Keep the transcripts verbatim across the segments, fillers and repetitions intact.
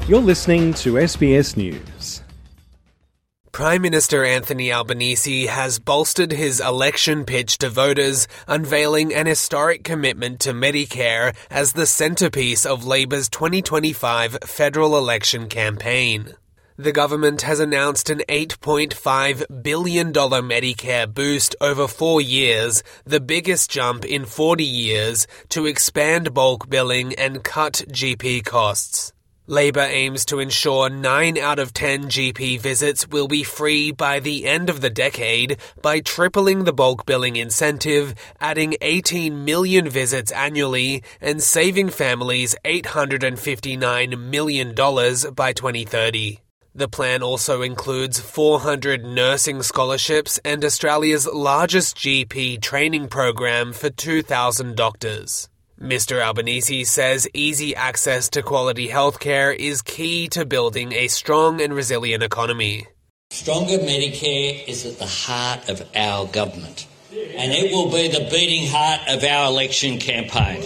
You're listening to S B S News. Prime Minister Anthony Albanese has bolstered his election pitch to voters, unveiling an historic commitment to Medicare as the centrepiece of Labor's twenty twenty-five federal election campaign. The government has announced an eight point five billion dollars Medicare boost over four years, the biggest jump in forty years, to expand bulk billing and cut G P costs. Labor aims to ensure nine out of ten G P visits will be free by the end of the decade by tripling the bulk billing incentive, adding eighteen million visits annually, and saving families eight hundred fifty-nine million dollars by twenty thirty. The plan also includes four hundred nursing scholarships and Australia's largest G P training program for two thousand doctors. Mister Albanese says easy access to quality healthcare is key to building a strong and resilient economy. Stronger Medicare is at the heart of our government, and it will be the beating heart of our election campaign.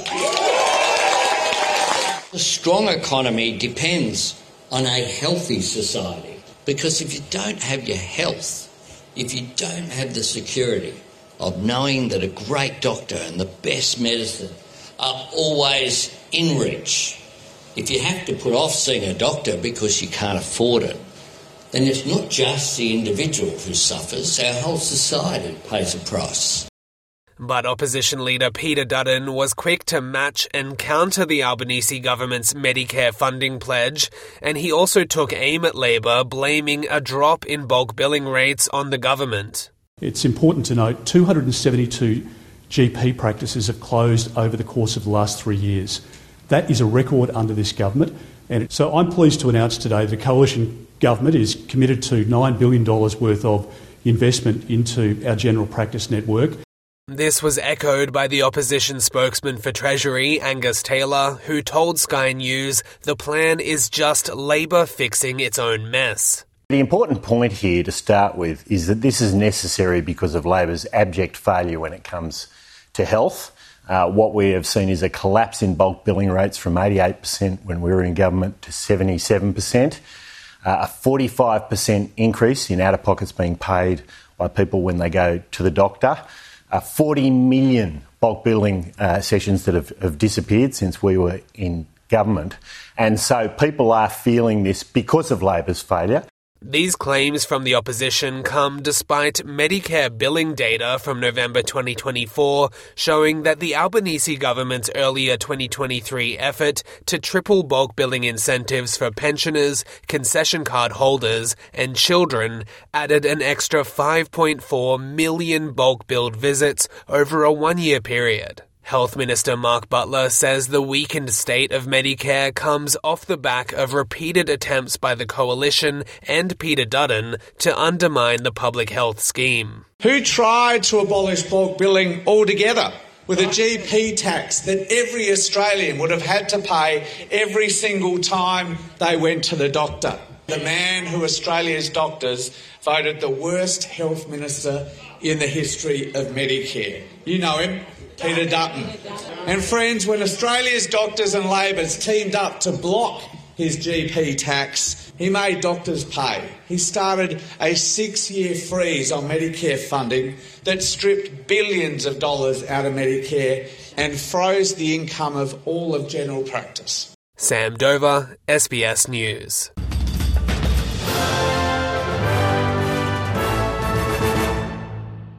A strong economy depends on a healthy society, because if you don't have your health, if you don't have the security of knowing that a great doctor and the best medicine are always in reach, if you have to put off seeing a doctor because you can't afford it, then it's not just the individual who suffers, our whole society pays a price. But opposition leader Peter Dutton was quick to match and counter the Albanese government's Medicare funding pledge, and he also took aim at Labor, blaming a drop in bulk billing rates on the government. It's important to note two hundred seventy-two G P practices have closed over the course of the last three years. That is a record under this government. And so I'm pleased to announce today the coalition government is committed to nine billion dollars worth of investment into our general practice network. This was echoed by the opposition spokesman for Treasury, Angus Taylor, who told Sky News the plan is just Labor fixing its own mess. The important point here to start with is that this is necessary because of Labor's abject failure when it comes to health. Uh, what we have seen is a collapse in bulk billing rates from eighty-eight percent when we were in government to seventy-seven percent, uh, a forty-five percent increase in out-of-pockets being paid by people when they go to the doctor, uh, forty million bulk billing uh, sessions that have, have disappeared since we were in government. And so people are feeling this because of Labor's failure. These claims from the opposition come despite Medicare billing data from November twenty twenty-four showing that the Albanese government's earlier twenty twenty-three effort to triple bulk billing incentives for pensioners, concession card holders and children added an extra five point four million bulk billed visits over a one-year period. Health Minister Mark Butler says the weakened state of Medicare comes off the back of repeated attempts by the Coalition and Peter Dutton to undermine the public health scheme. Who tried to abolish bulk billing altogether with a G P tax that every Australian would have had to pay every single time they went to the doctor? The man who Australia's doctors voted the worst health minister in the history of Medicare. You know him. Peter Dutton. And friends, when Australia's doctors and Labor's teamed up to block his G P tax, he made doctors pay. He started a six-year freeze on Medicare funding that stripped billions of dollars out of Medicare and froze the income of all of general practice. Sam Dover, S B S News.